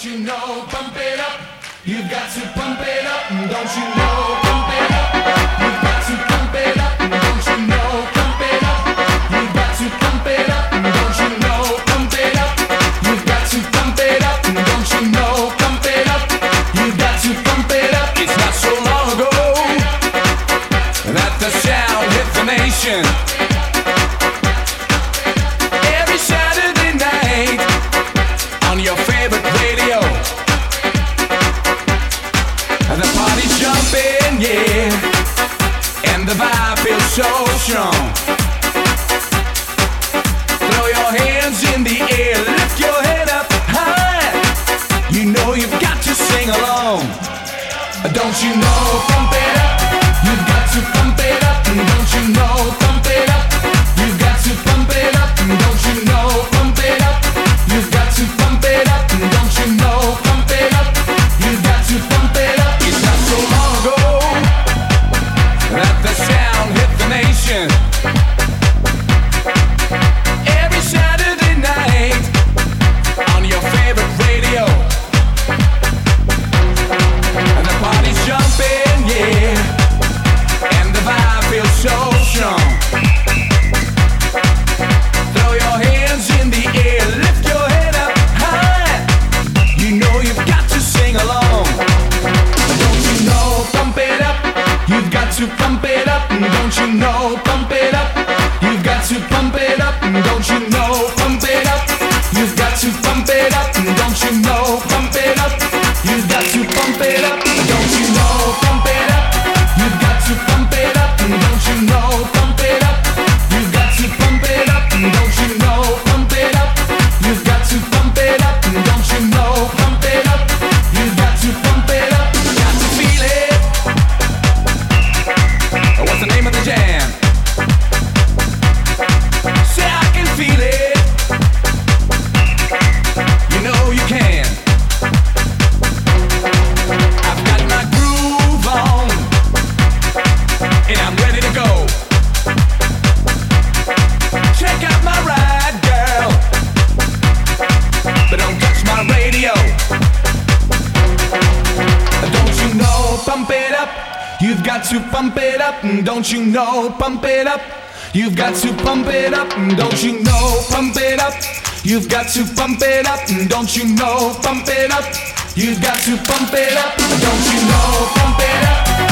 you know, pump it up. You've got to pump it up, don't you know, pump it up. You've got to pump it up, don't you know, pump it up. You've got to pump it up, don't you know, pump it up. You've got to pump it up, don't you know, pump it up. You've got to pump it up. It's not so long ago that the sound hit the nation. Every Saturday night on your favorite radio, the party's jumping, yeah, and the vibe feels so strong. Throw your hands in the air, lift your head up high. You know you've got to sing along. Don't you know, pump it up. You've got to pump it up. Don't you know, pump it up. You've got to pump it up. Don't you know, pump it up. You've got to pump it up. Don't you know, pump it up. You've got to pump it up. It's not so long ago that the sound hit the nation. Every Saturday night on your favorite radio, and the party's jumping, yeah, and the vibe feels so strong. Throw your hands in the air, lift your head up high. You know you've got to sing along. Don't you know, pump it up. You've got to pump it up. Don't you know, pump it up. You've got to pump it up. Don't you know, pump it up. You've got to pump it up. Don't you know, pump it up. You've got to pump it up. Don't you know, pump it up. You've got to pump it up. Don't you know, pump it up. You've got to pump it up. Don't you know, pump it up. You've got to pump it up. Don't you know, pump it up. You've got to pump it up. Got to feel it. What's the name of the jam? Say I can feel it. You know you can. I've got my groove on, and I'm ready to go. Check out my ride, girl, but don't touch my radio. Don't you know, pump it up. You've got to pump it up. Don't you know, pump it up. You've got to pump it up. Don't you know, pump it up. You've got to pump it up. Don't you know, pump it up. You've got to pump it up. Don't you know, pump it up.